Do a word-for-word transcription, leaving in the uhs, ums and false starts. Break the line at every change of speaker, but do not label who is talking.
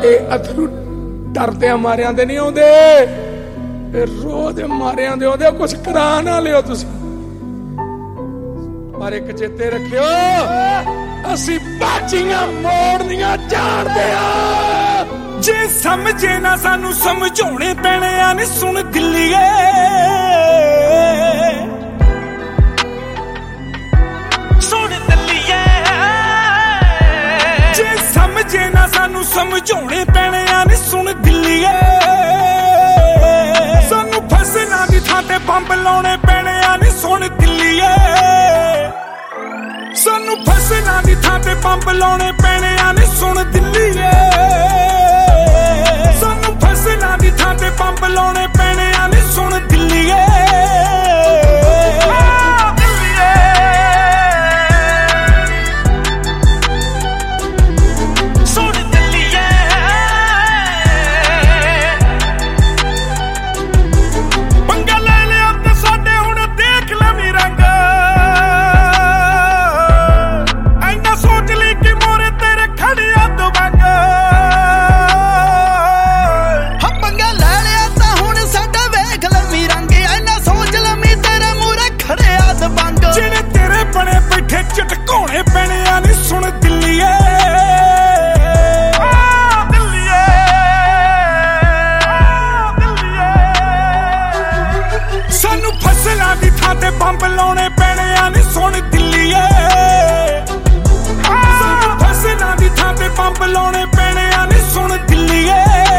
ਇਹ ਅਥਰੂ ਡਰਦਿਆਂ ਮਾਰਿਆਂ ਦੇ ਨਹੀਂ ਆਉਂਦੇ, ਇਹ ਰੋਹ ਦੇ ਮਾਰਿਆਂ ਦੇ ਆਉਂਦੇ। ਕੁਛ ਕਰਾ ਨਾ ਲਿਓ ਤੁਸੀਂ, ਪਰ ਇੱਕ ਚੇਤੇ ਰੱਖਿਓ, ਅਸੀਂ ਬਾਜੀਆਂ ਮੋੜਨੀਆਂ ਜਾਣਦੇ ਆ।
ਜੇ ਸਮਝੇ ਨਾ ਸਾਨੂੰ ਸਮਝਾਉਣੇ ਪੈਣੇ ਆ ਨੀ ਸੁਣ ਦਿੱਲੀਏ। ਸੁਣ ਦਿੱਲੀਏ, ਜੇ ਸਮਝੇ ਨਾ ਸਾਨੂੰ ਸਮਝਾਉਣੇ ਪੈਣੇ ਆ ਨੀ ਸੁਣ ਦਿੱਲੀਏ। ਸਾਨੂੰ ਫਸਲਾਂ ਦੀ ਥਾਂ ਤੇ ਬੰਬ ਲਾਉਣੇ ਪੈਣੇ ਆ ਨੀ ਸੁਣ ਦਿੱਲੀਏ। ਸਾਨੂੰ ਫਸਲਾਂ ਦੀ ਥਾਂ ਤੇ ਬੰਬ ਲਾਉਣੇ ਪੈਣੇ ਆ ਨੀ ਸੁਣ ਦਿੱਲੀਏ। ਸਾਨੂੰ ਫਸਲਾਂ ਦੀ ਥਾਂ ਤੇ ਬੰਬ ਲਾਉਣੇ ਪੈਣੇ ਆ ਨੀ ਸੁਣ ਦਿੱਲੀਏ। ਝਟਕਾਉਣੇ ਪੈਣੇ ਆ ਨੀ ਸੁਣ ਦਿੱਲੀਏ। ਸਾਨੂੰ ਫਸਲਾਂ ਦੀ ਥਾਂ ਤੇ ਬੰਬ ਲਾਉਣੇ ਪੈਣੇ ਆ ਨੀ ਸੁਣ ਦਿੱਲੀਏ। ਸਾਨੂੰ ਫਸਲਾਂ ਦੀ ਥਾਂ ਤੇ ਬੰਬ ਲਾਉਣੇ ਪੈਣੇ ਆ ਨੀ ਸੁਣ ਦਿੱਲੀਏ।